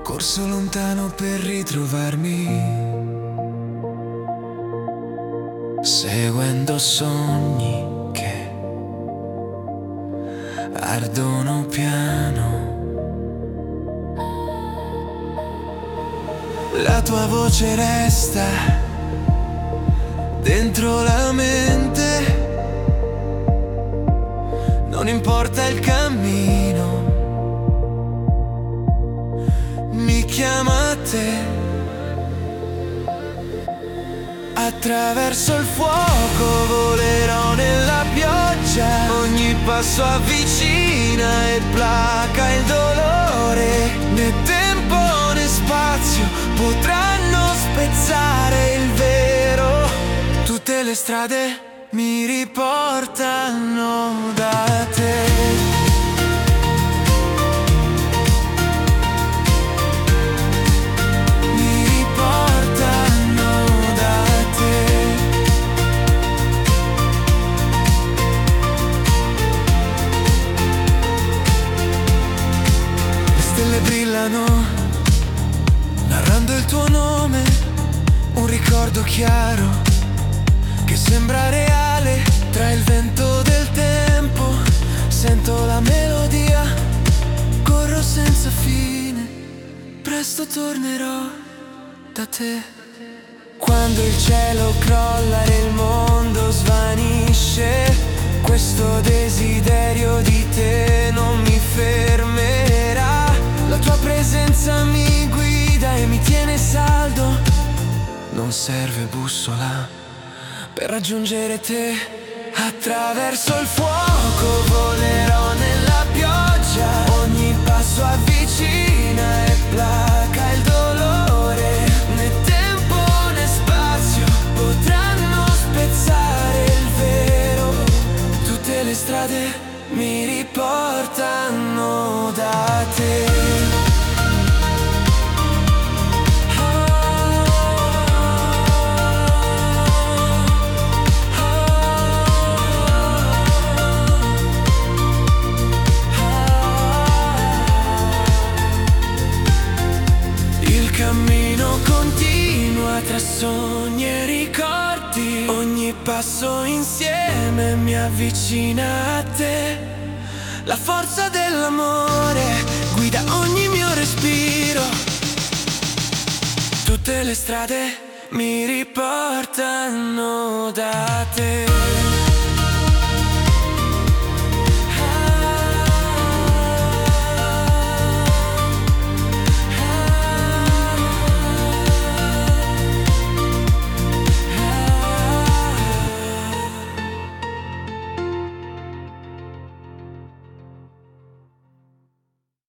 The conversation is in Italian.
corso lontano per ritrovarmi, seguendo sogni che ardono piano. La tua voce resta dentro la mente, non importa il cammino, mi chiama a te. Attraverso il fuoco volerò nella pioggia, ogni passo avvicina e placa il dolore. Né tempo né spazio potranno spezzare il vero. Tutte le strade mi riportano da te. Narrando il tuo nome, un ricordo chiaro che sembra reale. Tra il vento del tempo sento la melodia, corro senza fine, presto tornerò da te. Quando il cielo crolla e il mondo svanisce, questo desiderio di te non mi fermerà. La tua presenza mi guida e mi tiene saldo, non serve bussola per raggiungere te. Attraverso il fuoco volerò nella pioggia, ogni passo avvicina e placa il dolore. Né tempo né spazio potranno spezzare il vero. Tutte le strade mi riportano da te. Il cammino continua tra sogni e ricordi, ogni passo insieme mi avvicina a te. La forza dell'amore guida ogni mio respiro. Tutte le strade mi riportano da te.